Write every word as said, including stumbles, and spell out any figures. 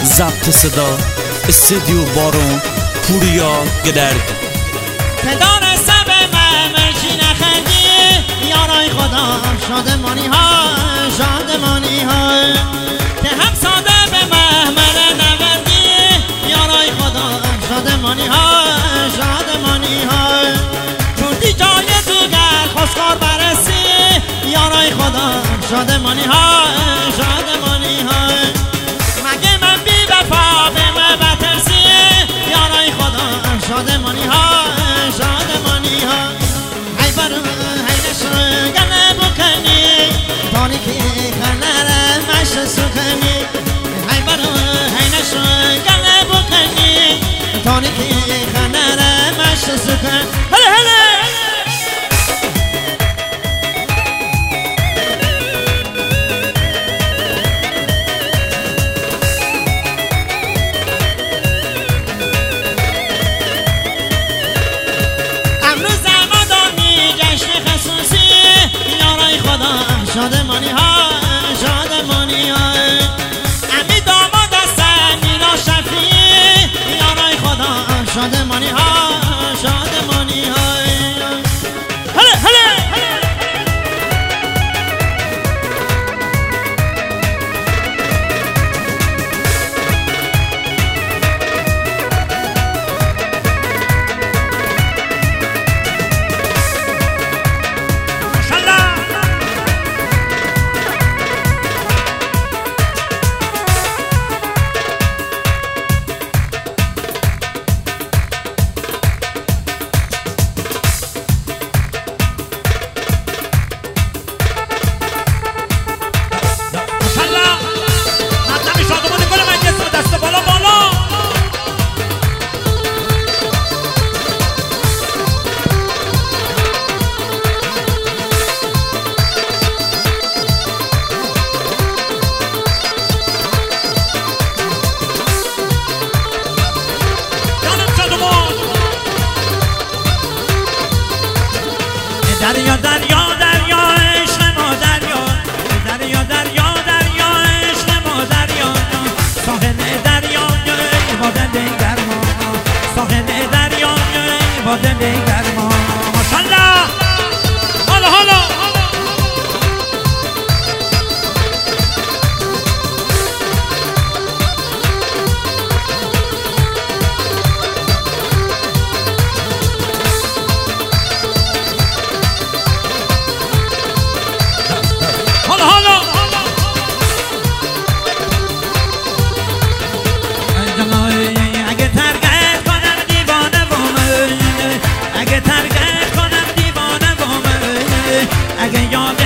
ضبط صدا استودیو بارون پوریا گدرد پدار سب ممشی نخندی یارای خدا شادمانی ها شادمانی ها که هم ساده به محمل نوردی یارای خدا شادمانی ها شادمانی ها جوردی جای دوگر خسکار برسی یارای خدا شادمانی ها شادمانی ها مگه من بی وفا به من بترسی یارای خدا شادمانی ها شادمانی ها ای برو ای نشو گله بکنی تانی که خنره مش سکنی ای برو ای نشو گله بکنی تانی که خنره مش سکن هله هله شادمانی ها شادمانی ها امی داماد هستن مینا شفیعی یارای خدا شادمانی ها شادمانی ها هله هله دریا دریا دریا عشق ما دریا دریا دریا دریا عشق ما دریا ساحل دریا بادن دیگر ما ساحل دریا بادن دیگر ما ماشاءالله حالا حالا اگه یاد